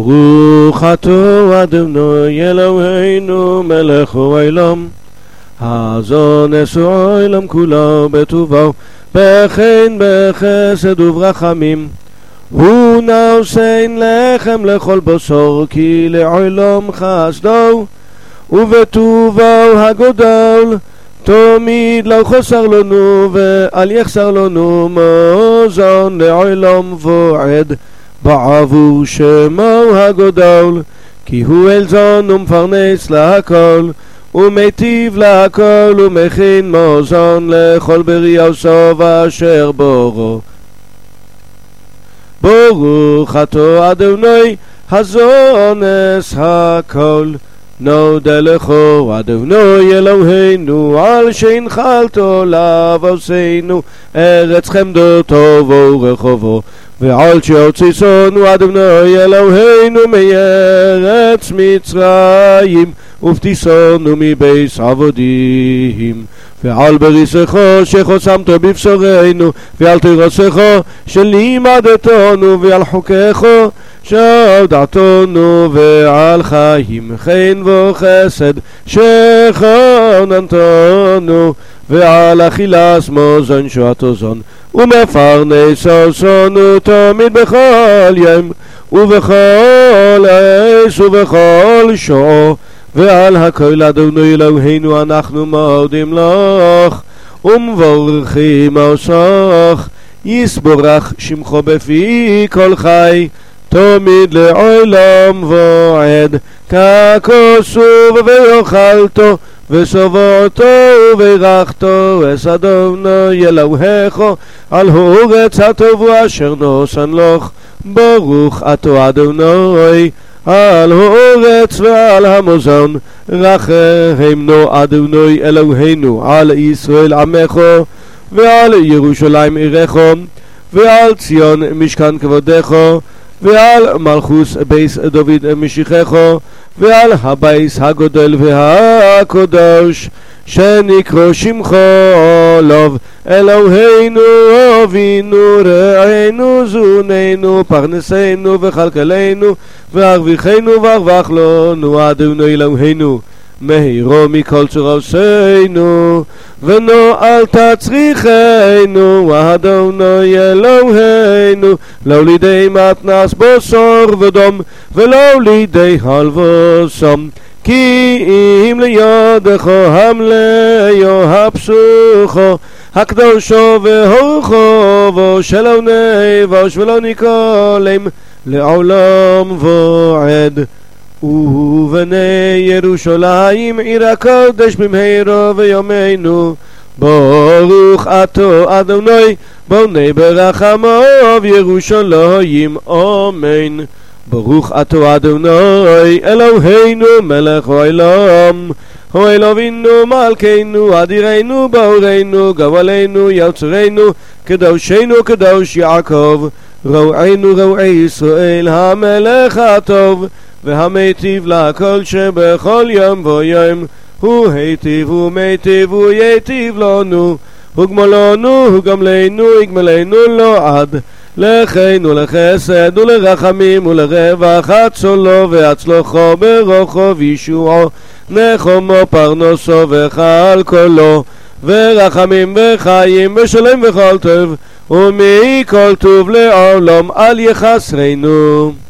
ברוך אתה אדוני אלוהינו מלך העולם, האזונס העולם כולו בטובו, בחן בחסד וברחמים. הוא נושן לחם לכל בשר, כי לעולם חסדו, ובטובו הגדול תמיד לא חסר לנו ואל יחסר לנו מזון לעולם ועד, בעבור שמו הגדול, כי הוא אלזון ומפרנס להכל, ומיטיב להכל, ומכין מזון לכל בריאותו אשר בורו. ברוך אתה אדוני הזונס הכל. נודה לך אדוני אלוהינו על שהנחלת לאבותינו ארץ חמדתו ורחובו, ועל שהוציאנו אדוני אלוהינו מארץ מצרים ופתיסנו מבית עבדים, ועל בריסך שחוסמת בבשרנו, ועל תורתך שלימדתנו, ועל חוקיך שהודעתנו, ועל חיים חן וחסד שחננתנו, ועל אכילת מזון שעתוזון ומפרנס אותנו תמיד בכל יום ובכל עת ובכל שעה. ועל הכל אדוני אלוהינו אנחנו מודים לך ומברכים אותך, יסברך שמך בפי כל חי תמיד לעולם ועד, ככתוב ואכלת ושבעת וברכת את אדוני אלוהיך על הארץ הטובה אשר נתן לך. ברוך אתה אדוני על הארץ ועל המזון, רחמנו אדוני אלוהינו על ישראל עמך, ועל ירושלים עירך, ועל ציון משכן כבודך, ועל מלכוס בית דוד משיחך, ועל הבית הגדול והקדוש שנקרא שמך עליו, אלוהינו אבינו רעינו זוננו פרנסנו וכלכלנו והרוויחנו והרווח לנו אדוני אלוהינו מהירו מכל צורותינו, ונועל תצריכנו אדוני אלוהינו, לא לידי מתנס בשר ודם ולא לידי הלבוסם, כי אם לידך המלאו הפסוכו הקדושו והרחובו שלא נבוש ולא ניקולם לעולם ועד. ובני ירושלים עיר הקודש במהרה ויומנו, ברוך אתה אדוני בונה ברחמיו ירושלים אמן. ברוך אתה אדוני אלוהינו מלך העולם, הואיל אבינו מלכנו אדירנו בורנו גואלנו יוצרנו קדושנו קדוש יעקב, רוענו רועי ישראל המלך הטוב והמיטיב לכל שבכל יום ויום, הוא היטיב ומיטיב הוא ייטיב לנו, וגמלנו וגמלנו יגמלנו לו עד לחן ולחסד ולרחמים ולרווחת צולו והצלוחו ברוחו וישועו נחומו פרנסו וכלכלו ורחמים וחיים ושלם וכל טוב ומכל טוב לעולם אל יחסרנו.